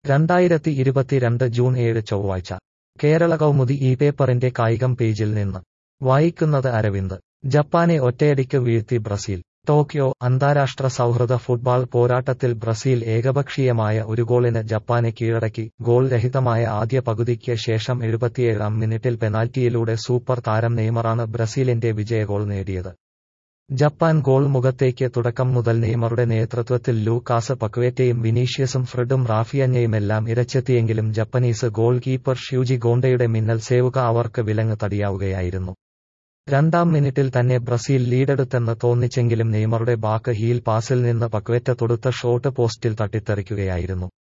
2022 June 7 ചൊവ്വാഴ്ച കേരള കൗമുദി ഈ പേപ്പറിന്റെ കായികം പേജിൽ നിന്ന് വായിക്കുന്നത് അരവിന്ദ്. ജപ്പാനെ ഒറ്റയടിക്ക് വീഴ്ത്തി ബ്രസീൽ. ടോക്യോ അന്താരാഷ്ട്ര സൗഹൃദ ഫുട്ബോൾ പോരാട്ടത്തിൽ ബ്രസീൽ ഏകപക്ഷീയമായ ഒരു ഗോളിന് ജപ്പാനെ കീഴടക്കി. ഗോൾ രഹിതമായ ആദ്യ പകുതിക്ക് ശേഷം 77-ാം മിനിറ്റിൽ പെനാൽറ്റിയിലൂടെ സൂപ്പർ താരം നെയ്മറാണ് ബ്രസീലിന്റെ വിജയഗോൾ നേടിയത്. ജപ്പാൻ ഗോൾ മുഖത്തേക്ക് തുടക്കം മുതൽ നെയ്മറുടെ നേതൃത്വത്തിൽ ലൂക്കാസ് പക്വേറ്റയും വിനീഷ്യസും ഫ്രെഡും റാഫിയഞ്ഞയുമെല്ലാം ഇരച്ചെത്തിയെങ്കിലും ജപ്പനീസ് ഗോൾ കീപ്പർ ഷ്യൂജി ഗോണ്ടയുടെ മിന്നൽ സേവുക അവർക്ക് വിലങ്ങ് തടിയാവുകയായിരുന്നു. രണ്ടാം മിനിറ്റിൽ തന്നെ ബ്രസീൽ ലീഡെടുത്തെന്ന് തോന്നിച്ചെങ്കിലും നെയ്മറുടെ ബാക്ക് ഹീൽ പാസിൽ നിന്ന് പക്വേറ്റ തൊടുത്ത ഷോട്ട് പോസ്റ്റിൽ തട്ടിത്തെറിക്കുകയായിരുന്നു.